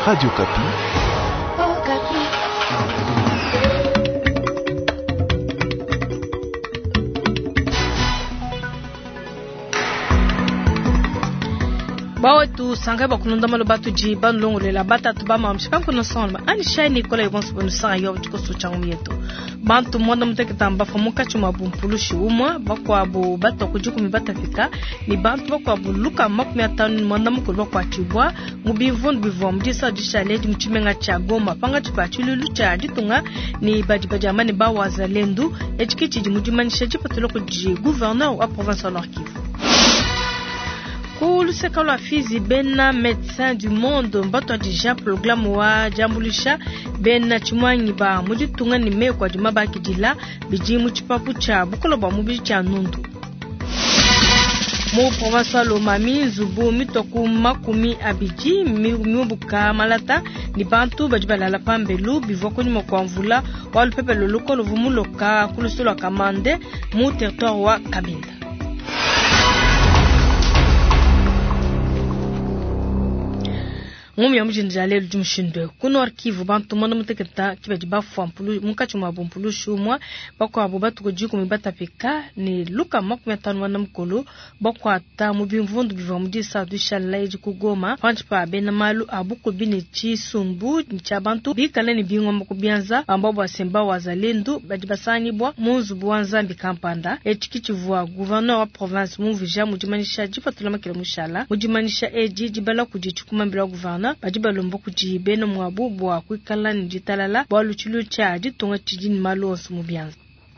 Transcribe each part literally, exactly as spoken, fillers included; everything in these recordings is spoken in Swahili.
Radio Kapi. Oh, Kapi. Bawa tu sanga ba kununda malo batu ji ban longo le la bata tu ba mam shikan kono sonba ani shine kola yobon so bonu sanga yob ko so changu yeto bantu mondo mteke tamba famuka chuma bumpulu shi umwa bakwa bu bato kujuku mi bata fika ni bantu bakwa bu luka makumi atanu mondo mukulu bakwa chibwa mubi vond bivom disa dishale di mchimenga cha Goma panga chipa chululu cha ditunga ni baji bajama ni bawa zalendu echikiti di mujimanisha jipatulo kuji gouverneur wa province Nord Kivu. Kulu sekalo afizi bena médecin du monde mbato déjà programme wa jambulisha bena chumwanyi ba mujitunga ni mekwa juma bakidila biji muchipapu cha bukolo ba mubi cha nundu mu province Lomami zubu mitoku makumi abiji miubuka malata ni bantu bajibala la pambelu bivoko ni mokwanvula wa lupepe loluko luvumuloka kulusolo kamande mu territoire wa Kabinda. Ngumi ya mjinjale jumshinde kuno arkivu bantu mondo muteketa kibaji bafu ampulu mukachu mabumpulu shumwa bako abubatu kujiku mibata peka ni luka makumi atanu wana mkolo bako ata mubimvundu biva mudisa dushala eji kugoma panchipa bena malu abuku bini chi sumbu ncha bantu bikale ni bingo mkubianza ambabu wasemba wazalendu bajibasani bwa munzu buwanza mbikampanda etikichivua gouverneur wa province muvija mujimanisha jifatulama kila mushala mujimanisha eji jibala kujichukuma mbila gouverneur bajiba lombo kujibe no mwabubu wa kwikala njitalala baluchulu cha jitunga chijini malosu mubianza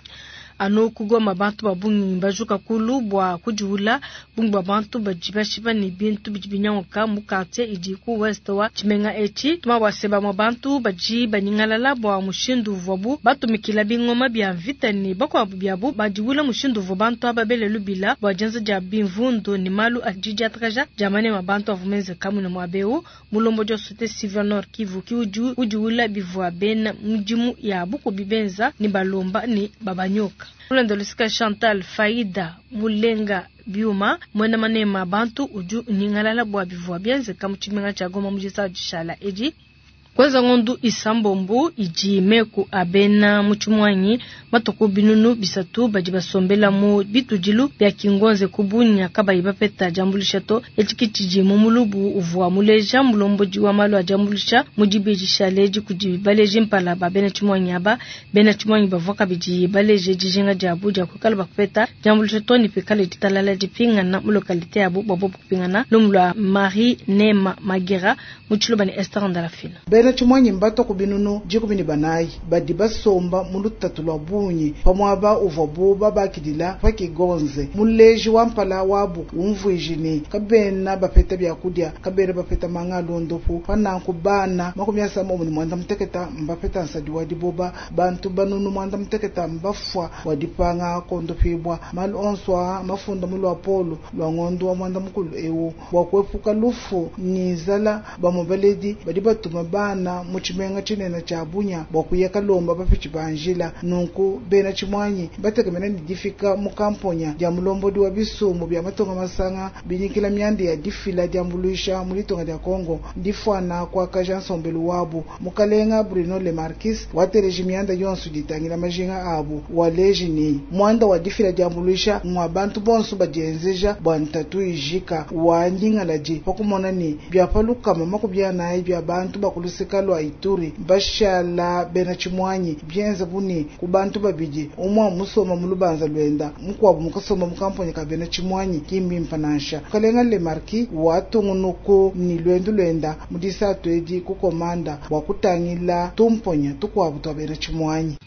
ano kugoma bantu babungi bajuka kulubwa kujula bungba bantu bajiba shiba ni bintu bijibinyangoka mukate ijiku west wa chimenga echi tuma waseba mo bantu bajiba ningalala bwa mushindu vobu batu mikila bingoma bya vitani bako abubiabu bajiwula mushindu vo bantu ababele lubila bwajenza ja binvundo ni malu ajija traja jamane mabantu avumenze kamu na mwabeu mulombo jo sote civil Nord Kivu kiuju ujuwula bivwa bena mjimu ya buku bibenza ni balomba ni babanyoka. Mulendo lusika Chantal Faida Mulenga Biuma mwena manema bantu uju ningalala bwa bivwa bienze kamuchimenga cha Goma mujisa jishala eji kwanza ngondu isambombu iji meku abena muchumwanyi matoko binunu bisatu bajibasombela mu bitujilu bya kingonze kubunya kaba ibapeta jambulishato etikichiji mumulubu uvwa muleja mulomboji wa malu ajambulisha mujibeji shaleji kujibaleje mpala babena chumwanyi aba bena chumwanyi bavoka biji baleje jijinga jabuja kukala bakupeta jambulishato ni pekale titalala jipinga na mulokalite abu babo kupingana lumula Marie Nema Magera muchiluba ni Esther Ndalafina. Bena chumwanyi mbato kubinunu jikubini banayi badiba somba mulutatulwa bunyi pamwaba uvobu babakidila pakigonze muleji wampala wabu umvwijini kabena bapeta byakudya kabena bapeta mangalondopu pananku bana makumyasa mu mwanda mteketa mbapeta nsadi wadiboba bantu banunu mwanda mteketa mbafwa wadipanga kondopibwa mal onswa mafunda mulu apolo lwangondo wa mwanda mukulu ewo wakwepuka lufu nizala bamobeledi badiba tumabana na muchimenga chinena cha bunya bakuyeka lomba bapichi banjila nunku bena chimwanyi bategemena ndifika mukamponya ya mulombodi wa bisumu bya matonga masanga binikila myandi ya difila diambulisha mulitonga ya Kongo ndifwana kwa kajansombelu wabu mukalenga Bruno Le Marquis watereji myanda yonsu ditangira majinga abu walejini mwanda wa difila diambulisha mwa bantu bonsu bajenzeja bwantatu ijika wandingalaji pakumona ni byapaluka mama kubyana ibya bantu bakuluse kalo Ituri bashala bena chimwanyi byenza buni kubantu babiji umwa musoma mulubanza lwenda mukwabu mukasoma mukamponye ka bena chimwanyi kimbi mpanasha kalenga Le Marquis watungunuko ni lwendu lwenda mudisa twedi ku komanda wakutangila tumponya tukwabu to bena chimwanyi.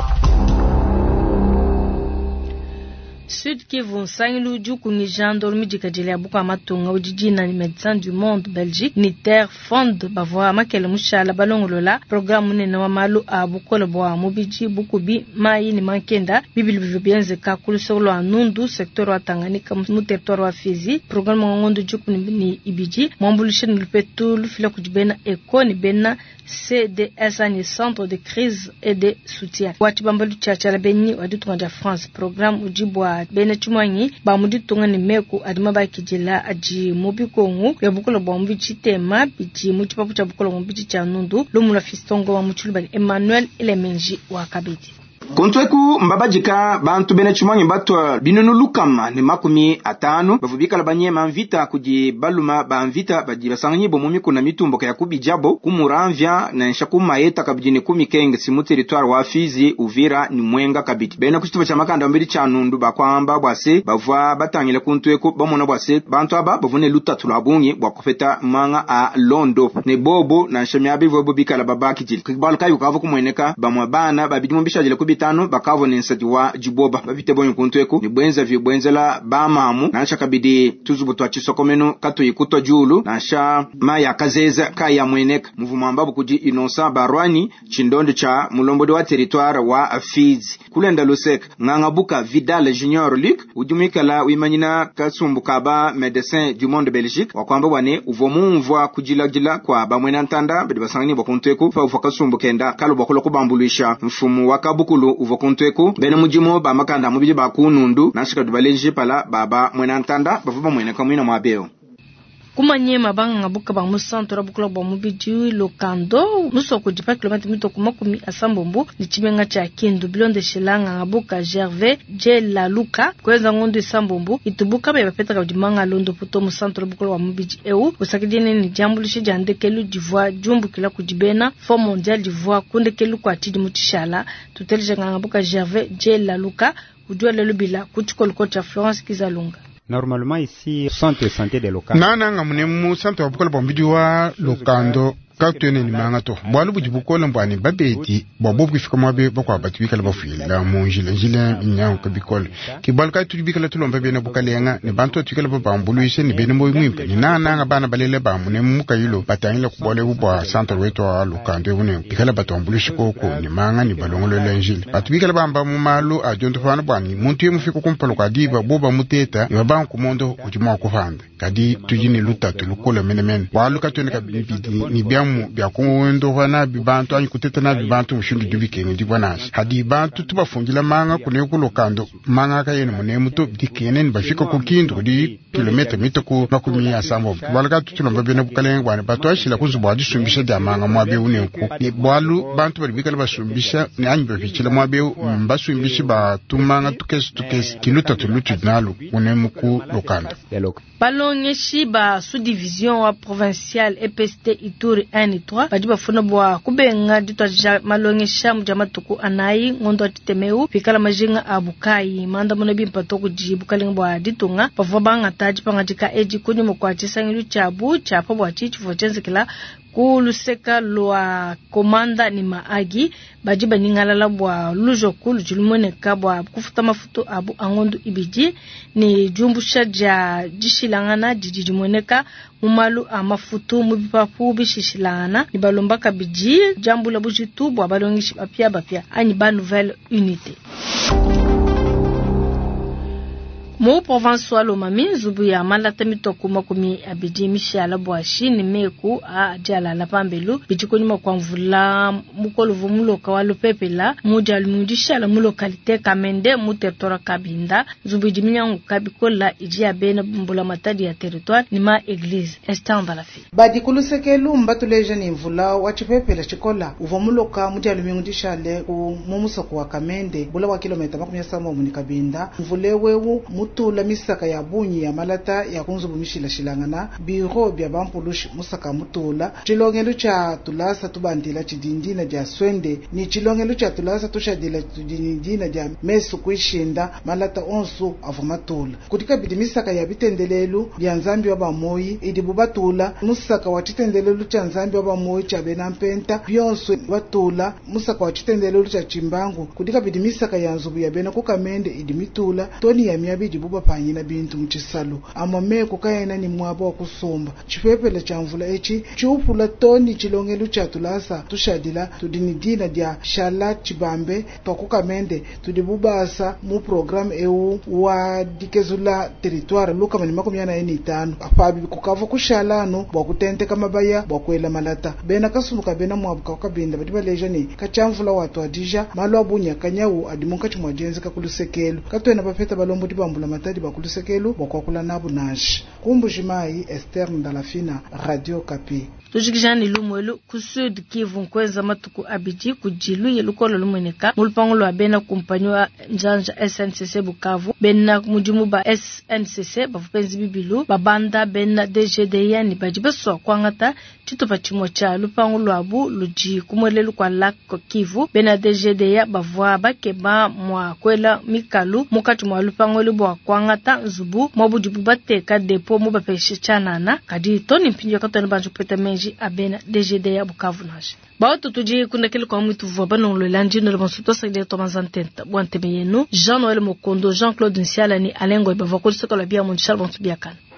Sud Kivu sangilu juku ni jandor midika jele abuka matunga ujijina ni Médecins du Monde Belgique ni Terre Fond bavwa makele mushala balongolola programu nene wa malu abukola bwa mubiji bukubi mai ni mankenda bibili bibienze ka kulusolo anundu secteur wa Tanganyika mu territoire wa Fizi programu ngondu juku ni ibiji mambulishe ni lupetu lufila kujibena eko ni bena C D S ni centre de crise et de soutien wati bambalu chacha la benyi waditu nganja France programu ujibwa bwa bene chumwanyi ba muditunga ni meku adima ba kijela aji mubikongu ya bukolo bwa mbichi tema biji muchipapu cha bukolo mbichi cha nundu lumula fistongo wa muchulu ba Emmanuel Elemenji wa Kabedi. Kontweku mbabajika bantu bene chumanyi batwa binunu lukama ni makumi atanu bavubika la banye manvita kuji baluma banvita baji basanganyi bomumi kuna mitumbo kaya kubijabo kumuramvya na nshaku maeta kabijini kumi kenge simu territoire wa Fizi Uvira ni Mwenga Kabiti bena kuchituba cha makanda mbili cha nundu bakwamba bwase bavwa batangile kontweku bamona bwase bantu aba bavune luta tulabungi bwakofeta manga a Londo ne bobo na nshamyabi vobo bika la babaki jili kibalo kayu kavu kumweneka bamwa bana babidimombisha jile kubi tano bakavo nensati wa jiboba babite bonyo kontweku ni bwenza vyo bwenzela ba mamu na nsha kabidi tuzubutu achisokomeno kato yikuto julu na nsha maya kazeza kaya mweneka mvumambabu kuji inosa barwani chindondo cha mulombode wa territoire wa Fizi kulenda lusek ngangabuka Vidal Junior Luc ujumika la uimanyina kasumbu kaba médecin du monde Belgique wakwamba wane uvomumvwa kujilagila kwa bamwena ntanda bedi basangani bakontweku fa ufakasumbu kenda kalo bakolo kubambulisha mfumu wakabukulu uvokontweku bene mujimo ba makanda mubili ba kunundu nashika dubalenje pala baba mwena ntanda bavuba mwena kamwina mwabeo kumanyema banga buka ba musantora bukula ba mubiji lokando musoko dipa kilometre mitoko makumi asambombo ni chimenga cha kindu bilonde shilanga ngabuka Gervais je la luka kweza ngondu isambombo itubuka ba bapeta ka dimanga londo puto musantora bukula ba mubiji eu usakidine ni jambo lishe jande kelu d'Ivoire jumbu kila kujibena fo mondial d'Ivoire kunde kelu kwa tidi mutishala tutelje ngabuka Gervais je la luka udwa lelo bila kuchikolo kocha Florence Kizalunga. Normalement ici centre de santé de local nana ngamune mu centre wa bombidi wa lokando kakutene ni manga to bwalu bujibukola mbani babeti bobo bifika mabe bakwa batwikala bafila mu njile njile nyang kabikol kibalka tudibikala tulomba bena bukalenga ne bantu twikala babambulu ise ni bene moyi mwimpa ni nana ngabana balele ba mune mu kayilo batangile kubole bubwa centre weto wa lokando bune bikala batambulu shikoko ni manga ni balongolo le njile batwikala bamba mu malu ajonto fana bwani muntu yemufika kumpalo kadiba boba muteta yaba kumondo ujima kufanda kadi tujini luta tulukola menemen bwalu katone kabidi ni biamu bya kunwendo wana bibantu anyi kuteta na bibantu mushundi dubike ndi bwanashi hadi bantu tubafungila manga kune kulokando manga ka yene mune muto dikene ni bafika ku kindu di kilometer mitoko makumi ya sambo balaka tutulomba bene bukalenga bwana batwashila kuzubwa disumbisha da manga mwabe unenku ni bwalu bantu bali bikala basumbisha ni anyi bafikila mwabe mbasumbisha ba tumanga tukesi tukesi kiluta tulutu nalu unemuku lokando balonyeshi ba sous-division wa provincial E P S T Ituri un et trois bajiba funa bwa kubenga ditwa malongesha mjamatuku anai ngondo titemeu fikala majinga abukai manda mona bimpatoko jibu kalinga bwa ditunga pavabanga taji pangatika eji kunyu mokwachi sangilu chabu chapa bwa chichi vochensekela kuluseka lwa komanda ni maagi bajiba ningalala bwa lujo kulu julumone kabwa kufuta mafuto abu angondu ibiji ni jumbusha ja jishilangana jijimoneka mumalu amafutu mubipapu bishishilangana ni balombaka biji jambu la bujitu bwa balongishi bapia bapia ani ba nouvelle unité. Mo province wa Lomami zubu ya malata mitoko makumi abiji mishala bwashi ni meku a jala la pambelu bijikoni makwa mvula mukolo vumulo kawalo pepela muja lumudisha la mulo kalite kamende mutertora kabinda zubu jiminyangu kabikola ijia bena mbula matadi ya territoire ni ma église estanda la fi badikulu sekelu mbatuleje ni mvula wachipepela chikola uvumulo ka muja lumudisha le ku mumusoko wa kamende bula wa kilomita makumi saba mu kabinda mvule wewu tula misaka ya bunyi ya malata ya kunzubu mishila shilangana biro bya bampulushi musaka mutula chilongelo cha tulasa tubandila chidindina ja swende ni chilongelo cha tulasa tushadila chidindina ja mesu kuishinda malata onsu avumatula kutika bidi misaka ya bitendelelu bya nzambi wa bamoyi idi bubatula musaka wa chitendelelu cha nzambi wa bamoyi cha benampenta byonsu batula musaka wa chitendelelu cha chimbangu kutika bidi misaka ya nzubu ya bena kukamende idi mitula toni ya miabidi buba panyina bintu mchisalo ama meko kayena ni mwabo wa kusomba chipepele cha mvula echi chupula toni chilongelu chatulasa tushadila tudinidina dia shala chibambe pakukamende tudibubasa mu program eu wa dikezula territoire luka mani makumi yana eni tano apabi kukava kushalano bwa kutente kama baya bwa kwela malata bena kasumuka bena mwabuka kabinda badiba lejani kachamvula watu adija malo abunya kanyawu adimunka chimwajenzi kakulusekelu katwena bapeta balombo dibambula matadi bakulusekelu bwa kwakula nabu nash kumbushimai Esther Ndalafina Radio Kapi tujikijani lumwelu kusud Kivu nkweza matuku abiji kujilu yelukolo lumweneka mulpango lwa bena kumpanywa njanja S N C C Bukavu bena mujumu ba S N C C bafupenzi bibilu babanda bena D G D ya ni bajibeso kwangata chito pachimo cha lupango lwabu luji kumwelelu kwa lako Kivu bena D G D ya bavwa bakeba mwa kwela mikalu mukati mwa lupango lubu wa kwangata zubu mwabujibu bateka depo mubapeshe chanana kadi toni mpinyo katoni banjo peta menji abena D G D ya Bukavu naje bao tutuji kuna kile kwa mwitu vwa bano lwelanji nole monsuto sa ile tomazantenta bwante meyenu Jean Noël Mokondo Jean Claude Nsiala ni Alengo ibavakuli soka la bia mondial bontu biakana